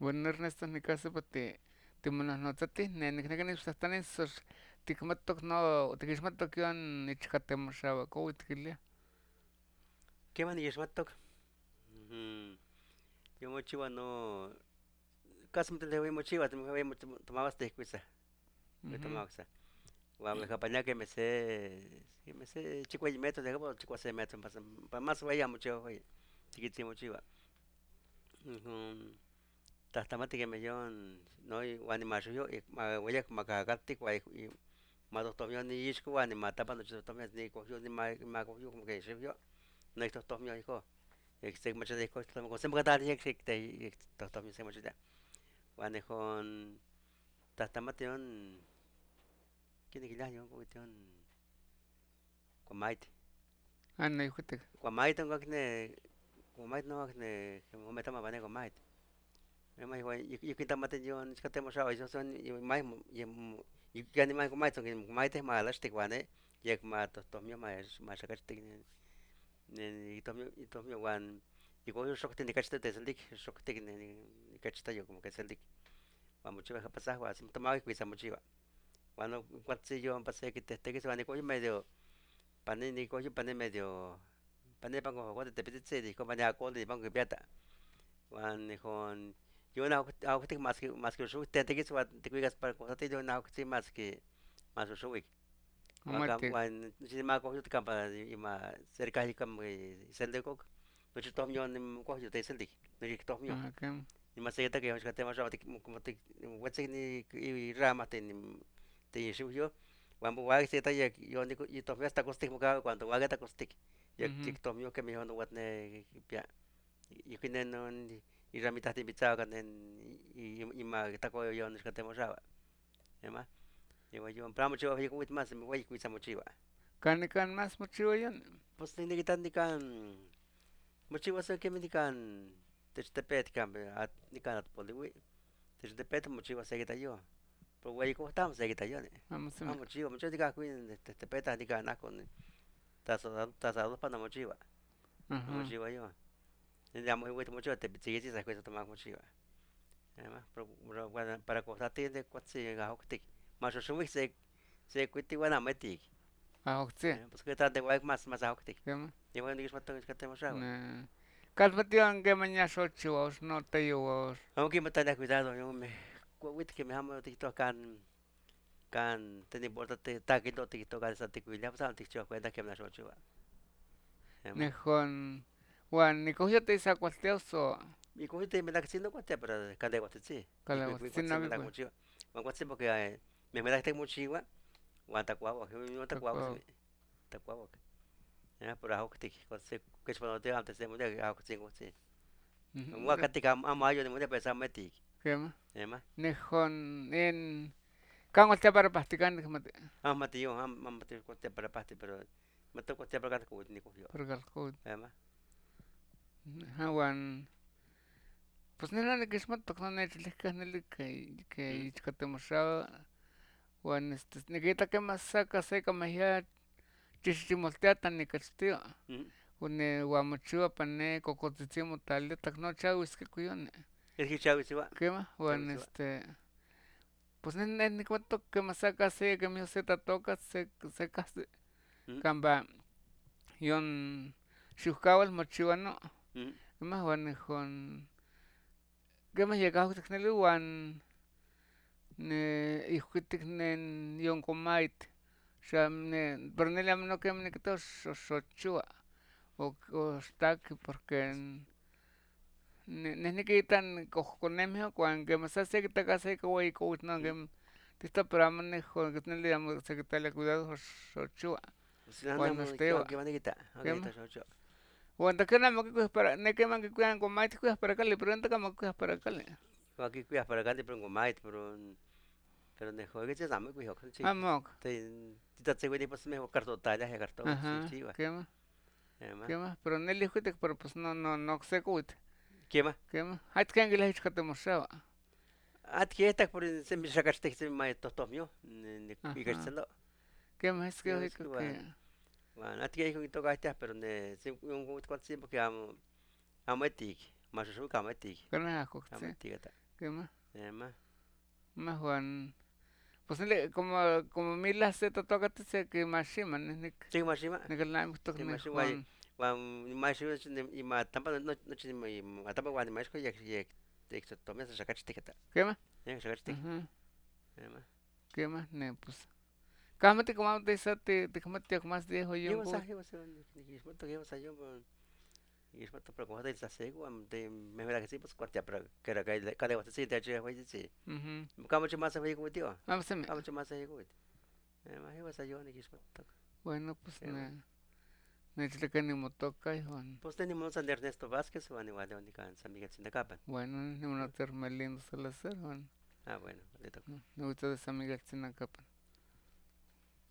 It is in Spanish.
Bueno, Ernesto, ni caso, pues te mononotate, ne están esos, tikmatok no, tikishmatok yon, ichkatemoshaba, kowitkilia. ¿Qué van y esmatok? Yo mochiwa no. Casi me voy mochiwa, te me voy tomabas te cuisa. Me Ujú, tomaba esa. Wa me japaña que me sé chico y metro, de cabo chico se metro, para más vaya mucho, oye. Chiquití mochiwa. Tastamati que me yo no y wani más yo y ma voy a macagatti y ma doctor yo ni isco wani ma tapa no doctor ni cogió ni ma cogió como que se vio no esto doctor mío hijo este mucho de esto como siempre que tal que te doctor mío se mucho ya wani con tastamati on quién que ya yo con maite ano yuhutek. con maite con maite no que me meta más vane con maite me más igual y que tamate yo ni que tenemos ahora eso son y más y que ni más con maite que maite más las te guane y que más doctor mío más sacar te y tomio wan y cogió shock te cachete te sendik shock te ni cachete yo como que sendik vamos chiva pasar wa sim tomaba que cuisa mochiva cuando cuatro yo pasé que te que se van a coger medio pane ni cogió pane medio pane pango cuando te pediste di como ya con di pango piata wan con yo na que más que show te que se va te cuigas para cosas te yo na que más show Amatek. wan si ma cogió te campa y ma cerca y como sende no chitom yo ni cogió te sendik no chitom yo Akam. ni masaya que vamos a tener más como te what's ni y rama te suyo cuando va se ta ya yo ni y todavía está costic mo cuando va está costic ya Mhm. tiktok yo que me no what ne pia y que no y ramita te pizza kan y ma está co yo no que tenemos ahora ema y yo pramo chiva y con más me voy con chiva Kanikan mas mochiwayan. pues ni quitan ni kan mochiva se que me dikan te pet kan ni kan at poliwi te pet mochiva se que yo pues güey, ¿cómo estamos? Aquí está yo, ¿no? Amasame. Vamos, chivo, muchos digan que te peta, digan, con tasados para mochiva. Vamos, Ajá. chiva yo. Ya muy bueno, mucho te sigue si se cuesta tomar mochiva. Además, pero para cosas tiene cuatro se gajo que te. Más o menos se cuesta igual a metik. Ahokse. Pues que tal de guay más gajo que te. Kema. Y bueno, digas más que tenemos agua. Na. Kalpation que mañana solchiwaos no te yuwaos. Aunque me tenga cuidado, yo me. Cuit que me amo tito kan te importa te taquito tito kan sa tikuila, pues antes yo cuenta que me la sochuva. Nejon. Wan, nikohyo te isa kwalteoso. Mi cojita me da haciendo cuate, pero cande cuate sí. Mi Kalawat. cuate me da Sinagikwe. mucho. Me cuate porque me da este mucho igual. Guanta cuavo, que me gusta cuavo, sí. Kako. Está cuavo. Ya, pero hago que te cuate que es cuando te antes de mucho hago que tengo sí. Un guacate que amo yo de mucho pensar metí. Kema. Ema. Nejon en. Kango te para pastikan kemate. Mati yo, mati cuate para pasti, pero me toca cuate para que ni cogió. Pergalko. Ema. Hawan. Pues nena de kismat tokno nechilik nelik que ichkatemoshaba. Wan nikita que más saca seca mahia chichimolteata nikachtia. Une guamuchua pane cocotitzimo talia takno chawis que cuyone. Es que Chávez se va. Quema, Chávez wan se va. pues ni cuento que más saca se que mi se toca se casi camba yon shukawa el mochiwano. Quema wan con que me llegado teknelu wan ne ijuitik nen yon komait. Sham ne bernele amno que me quito sochua o stack porque ni quitan cojonemio cuando que más hace que te case que voy coach no que te está programa ne con que le damos secretaria cuidado sochua Si no cuando andamos, esté ¿qué van a quitar? que Ok, está yo. cuando que nada más que para ne que man que cuidan con más cuidas para acá le pregunta cómo cuidas para acá le Aquí cuidas para acá, pero con más, pero ne joder que se llama cuijo, sí. amok Te te güey pues me cartón talla, ya cartón, sí, ajá chiva. qué más pero ne le dijiste pero pues no sé cuit ¿Qué más? qué más hay que le dijiste que te mostraba Aquí está por se me sacaste se me tostos mío, y que se ajá lo. qué más es que Ya hoy es que que bueno, aquí hay un toque este, pero ne se un cuatro tiempo que amo etik, más yo amo etik, que no es amo acoste etik. quema, Ema. Juan, pues como milas se totocate se que mashiman, Sí, mashima. nicolai Sí, tocne mashima. Juan, Wan mashu y ma tampa no y ma tampa wan mashko yak te tomé esa tiketa. quema, Shakachtik. ajá, Ema. quema, ne, pues, cámate como te sate, te como te más viejo yo, Llevo sa, ni ismato llevo sa yo, y ismato pero como te sa sego, de me verá que sí pues cuartia pero que era que cada vez sí te eche güey sí. Como mucho más se como tío. vamos a ver, Como mucho más se güey. Ema, llevo sa yo ni ismato. bueno, pues, Ema. necesito ni motoca, Juan, Pues tenemos a Ernesto Vázquez, wan igual de única San Miguel sin de capa. bueno, ni un hotel más lindo Salazar, Juan, Ah, bueno, le toca. me gusta de San Miguel Chinacapan.